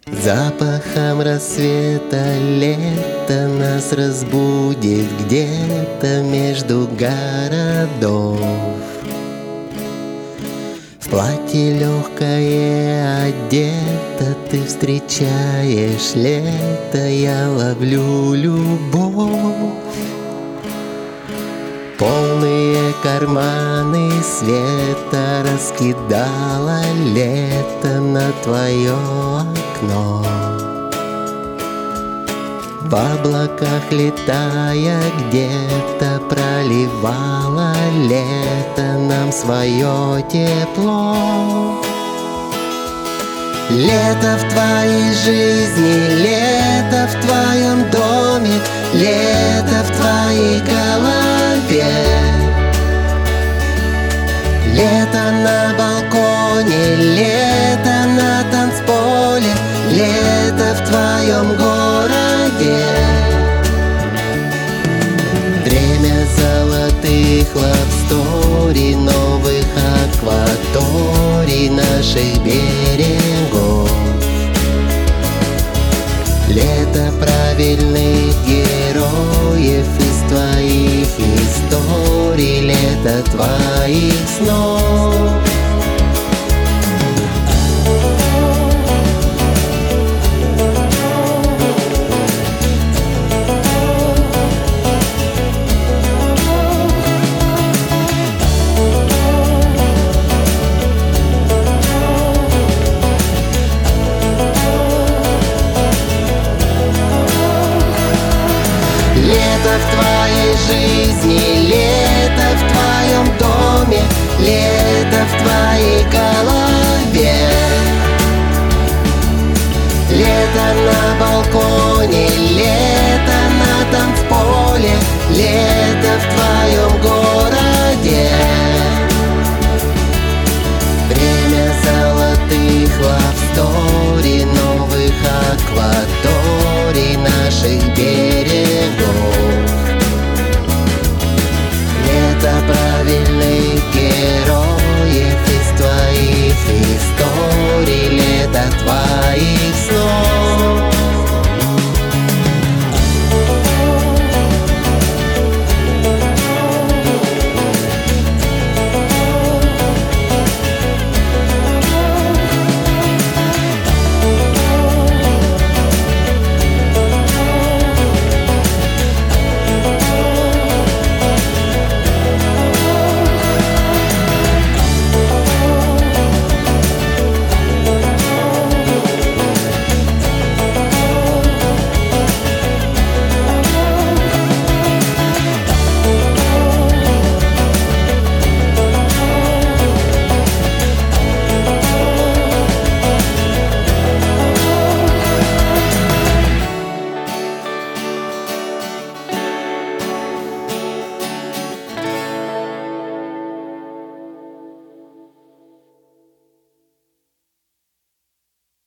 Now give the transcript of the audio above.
Запахом рассвета лето нас разбудит где-то между городов. В платье легкое одета, ты встречаешь лето, я ловлю любовь. Полные карманы света раскидала лето на твое окно. В облаках летая где-то проливала лето нам свое тепло. Лето в твоей жизни, лето в твоем доме, лето в твоей голове. Лето на балконе, лето на танцполе, лето в твоем городе. Время золотых лавстори, новых акваторий наших берегов. Лето правильных героев из твоих историй, лето твоих снов. Лето в твоей жизни, лето в твоем доме, лето в твоей голове. Лето на балконе, лето на танцполе, лето в твоем городе. Время золотых лав